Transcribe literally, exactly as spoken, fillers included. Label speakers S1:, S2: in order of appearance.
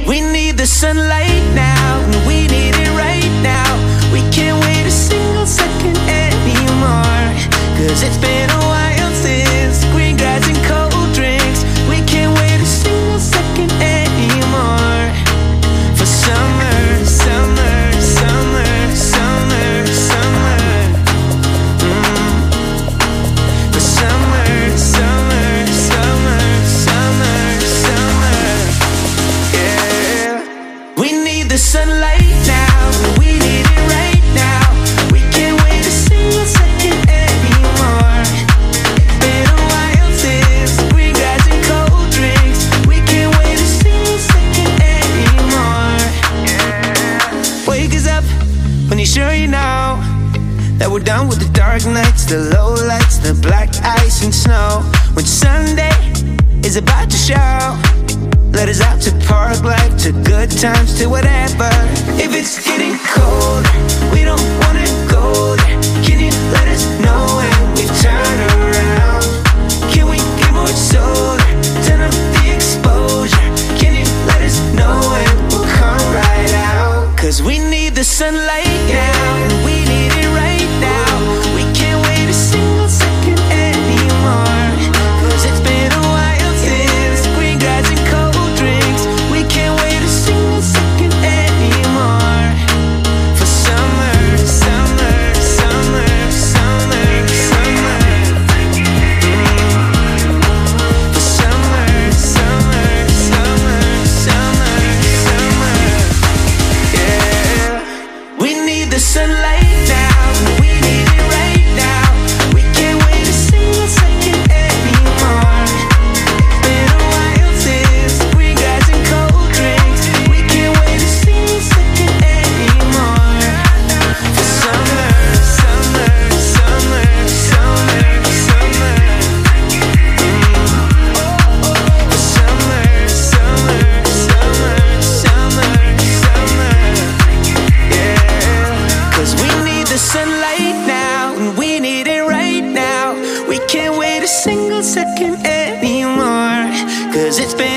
S1: We need the sunlight now, and we need it right now. We can't wait a single second anymore, cause it's been a while since green grass and cold drinks. We can't wait a single second anymore. For summer, summer, summer, summer, summer. Mm. For summer, summer, summer, summer, summer. Yeah. We need the sunlight now, we need it right now. We can't wait a single second anymore. Been a while since green grass and cold drinks. We can't wait a single second anymore. Yeah. Wake us up when you're sure you know that we're done with the dark nights, the low lights, the black ice and snow. When Sunday is about to show, let us out to park life, to good times, to whatever. If it's getting cold, we don't wanna go there. Can you let us know when we've turned around? Can we get more solar? Turn up the exposure. Can you let us know when we'll come right out? Cause we need the sunlight now, and we need it right now. We can't wait a single second anymore, cause it's been a while since green grass and cold drinks. We can't wait a single second anymore. For summer, summer, summer, summer, summer. Mm. For summer, summer, summer, summer, summer. Yeah. We need the sunlight now, we need it right now. We can't wait a single second anymore. Been a while since green grass and cold drinks. We can't wait a single second anymore. For summer, summer, summer, summer, summer. Mm. For summer, summer, summer, summer, summer. Yeah. Cause we need the sunlight now, and we need it right now. We can't wait a single second anymore, cause it's been